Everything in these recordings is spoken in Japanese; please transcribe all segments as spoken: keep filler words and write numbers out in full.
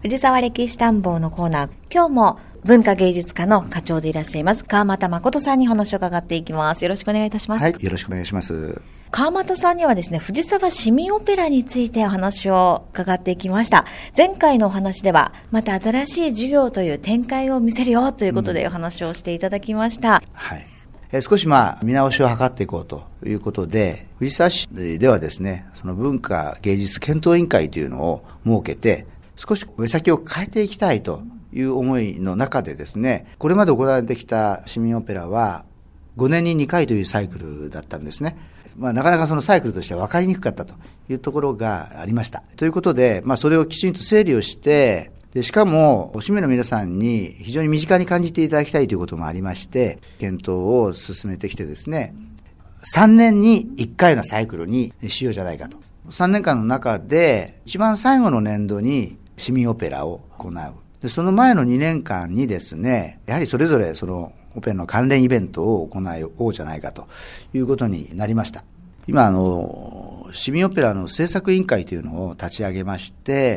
藤沢歴史探訪のコーナー、今日も文化芸術家の課長でいらっしゃいます川又誠さんに話を伺っていきます。よろしくお願いいたします。 はい、よろしくお願いします。 川又さんにはですね、藤沢市民オペラについてお話を伺っていきました。前回のお話ではまた新しい授業という展開を見せるよということでお話をしていただきました、うん、 はい。えー、少しまあ見直しを図っていこうということで、藤沢市ではですね、その文化芸術検討委員会というのを設けて、少し目先を変えていきたいという思いの中でですね、これまで行われてきた市民オペラはごねんににかいというサイクルだったんですね。まあ、なかなかそのサイクルとしては分かりにくかったというところがありました。ということで、まあ、それをきちんと整理をして、でしかも市民の皆さんに非常に身近に感じていただきたいということもありまして、検討を進めてきてですね、さんねんにいっかいのサイクルにしようじゃないかと。さんねんかんの中で一番最後の年度に市民オペラを行う。で、その前のにねんかんにですね、やはりそれぞれそのオペラの関連イベントを行おうじゃないかということになりました。今、あの、市民オペラの制作委員会というのを立ち上げまして、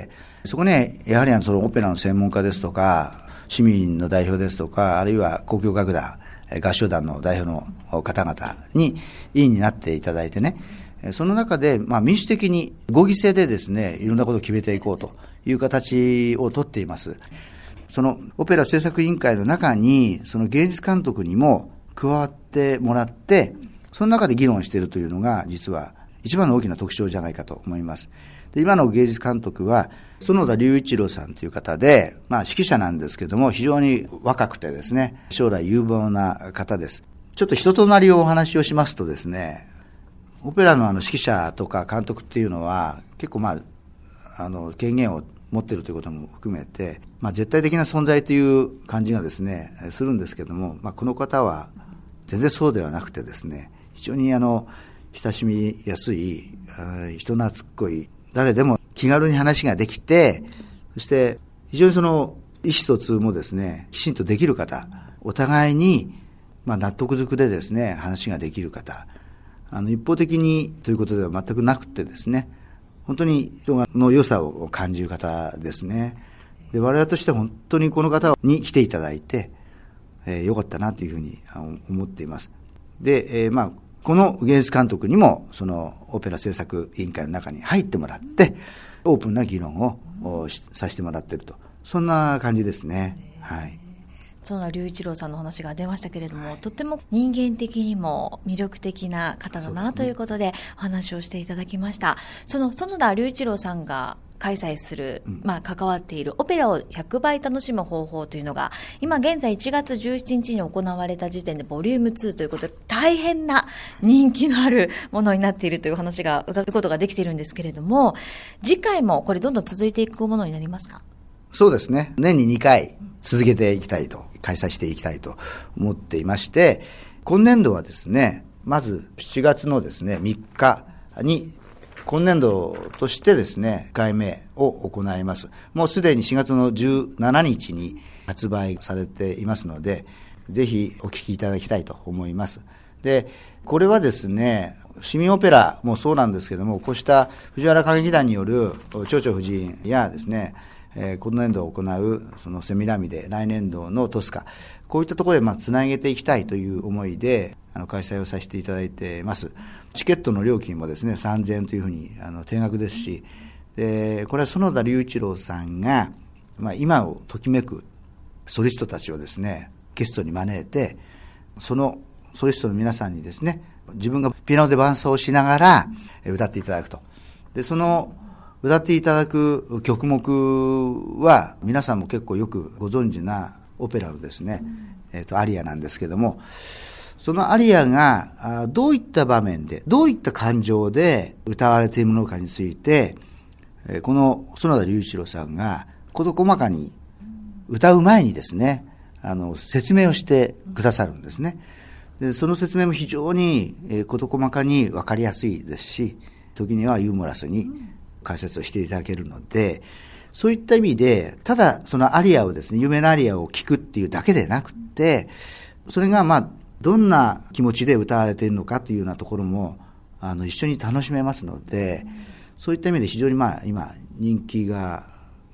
そこね、やはりあのそのオペラの専門家ですとか、市民の代表ですとか、あるいは交響楽団、合唱団の代表の方々に委員になっていただいてね、その中で、まあ、民主的に合議制でですね、いろんなことを決めていこうという形をとっています。そのオペラ制作委員会の中に、その芸術監督にも加わってもらって、その中で議論しているというのが、実は一番の大きな特徴じゃないかと思います。で、今の芸術監督は、園田隆一郎さんという方で、まあ指揮者なんですけども、非常に若くてですね、将来有望な方です。ちょっと人となりをお話をしますとですね、オペラのあの指揮者とか監督っていうのは、結構まあ、あの、権限を持っているということも含めて、まあ絶対的な存在という感じがですね、するんですけども、まあこの方は全然そうではなくてですね、非常にあの、親しみやすい、人懐っこい、誰でも気軽に話ができて、そして非常にその意思疎通もですね、きちんとできる方、お互いにまあ納得づくでですね、話ができる方、あの一方的にということでは全くなくてですね、本当に人の良さを感じる方ですね。で、我々としては本当にこの方に来ていただいて、えー、よかったなというふうに思っています。で、えー、まあこの芸術監督にもそのオペラ制作委員会の中に入ってもらってオープンな議論をさせてもらっていると、そんな感じですね。はい。 園田隆一郎さんの話が出ましたけれども、はい、とっても人間的にも魅力的な方だなということでお話をしていただきました。その園田隆一郎さんが開催する、まあ、関わっているオペラをひゃくばい楽しむ方法というのが今現在いちがつじゅうしちにちに行われた時点でボリュームツーということで大変な人気のあるものになっているという話が伺うことができているんですけれども、次回もこれどんどん続いていくものになりますか？ そうですね。年ににかい続けていきたいと、開催していきたいと思っていまして、今年度はですね、まずしちがつのですねみっかに今年度としてですね、いっかいめを行います。もうすでにしがつのじゅうしちにちに発売されていますので、ぜひお聞きいただきたいと思います。で、これはですね、市民オペラもそうなんですけども、こうした藤原歌劇団による蝶々夫人やですね、えー、今年度行うそのセミラミで来年度のトスカ、こういったところでまあつなげていきたいという思いであの開催をさせていただいています。チケットの料金もですねさんぜんえんというふうにあの定額ですし、でこれは園田隆一郎さんが、まあ、今をときめくソリストたちをですねゲストに招いて、そのソリストの皆さんにですね自分がピアノで伴奏をしながら歌っていただくと。でその歌っていただく曲目は皆さんも結構よくご存知なオペラのですね、えーと、アリアなんですけども、そのアリアがどういった場面でどういった感情で歌われているのかについて、この園田隆一郎さんが事細かに歌う前にですねあの説明をしてくださるんですね。でその説明も非常に事細かに分かりやすいですし、時にはユーモラスに解説をしていただけるので、そういった意味でただそのアリアをですね有名なアリアを聴くっていうだけでなくて、それがまあどんな気持ちで歌われているのかというようなところもあの一緒に楽しめますので、そういった意味で非常にまあ今人気が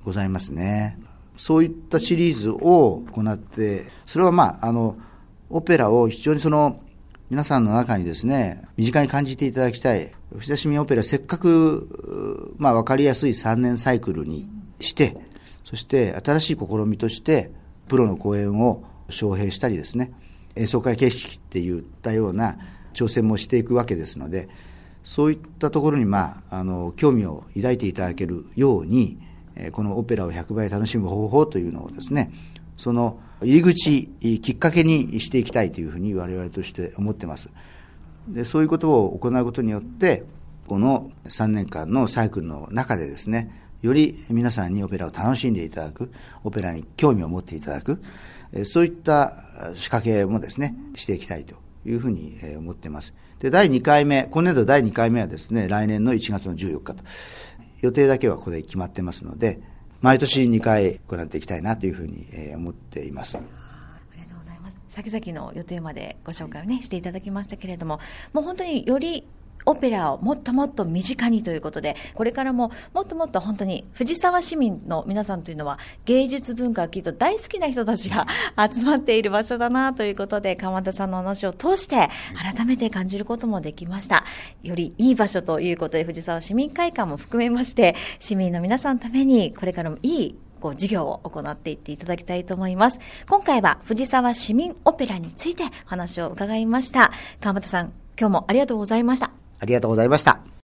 ございますね。そういったシリーズを行って、それはまあ、あの、オペラを非常にその、皆さんの中にですね、身近に感じていただきたい。藤田市民オペラ、せっかく、まあ、わかりやすいさんねんサイクルにして、そして新しい試みとして、プロの公演を招聘したりですね、演奏会形式っていったような挑戦もしていくわけですので、そういったところに、まあ、あの、興味を抱いていただけるように、このオペラをひゃくばい楽しむ方法というのをですね、その入り口、きっかけにしていきたいというふうに我々として思ってます。で、そういうことを行うことによって、このさんねんかんのサイクルの中でですね、より皆さんにオペラを楽しんでいただく、オペラに興味を持っていただく、そういった仕掛けもですね、していきたいというふうに思っています。で、だいにかいめ、今年度だいにかいめはですね、来年のいちがつのじゅうよっかと、予定だけはここで決まってますので、毎年にかい行っていきたいなというふうに思っています。 ありがとうございます。先々の予定までご紹介をね、していただきましたけれども、もう本当によりオペラをもっともっと身近にということで、これからももっともっと本当に藤沢市民の皆さんというのは芸術文化をきっと大好きな人たちが集まっている場所だなということで、川田さんの話を通して改めて感じることもできました。よりいい場所ということで、藤沢市民会館も含めまして、市民の皆さんのためにこれからもいいこう事業を行っていっていただきたいと思います。今回は藤沢市民オペラについてお話を伺いました。川田さん、今日もありがとうございました。 ありがとうございました。